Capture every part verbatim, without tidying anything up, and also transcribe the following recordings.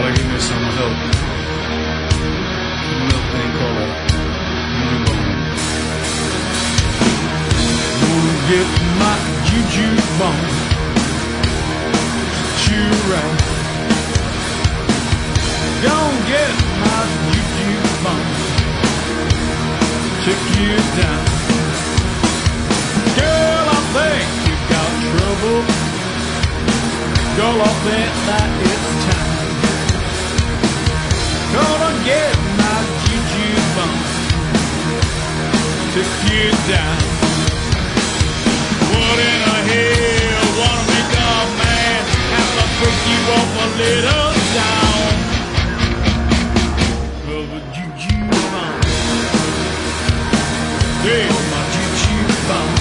gotta give me some help. A little thing called a newborn. Gonna get my juju bone. You right. Gonna get my juju bone. Check you down. Girl, I think you got trouble. Girl, I think that it's time. Gonna get my juju bone. Check you down. What in the hell? Wanna make a man? Have to break you off a little down. Well, the juju bone. Yeah, my juju bone.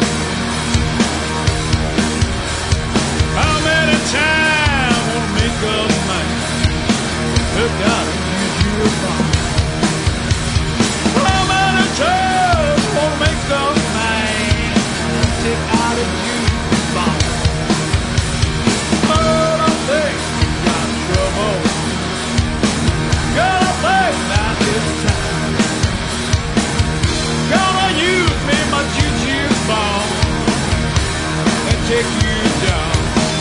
How many times wanna make a man? Have got a juju bone. How many times wanna make a man? Take out a juju bone. But I think you got trouble. Girl, I think that it's time. Gonna use me, my juju bone, and take you down.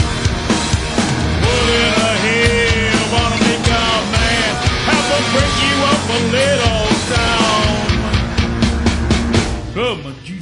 What in the hell? Wanna make a man? Have to break you up a little down. Oh, my juju.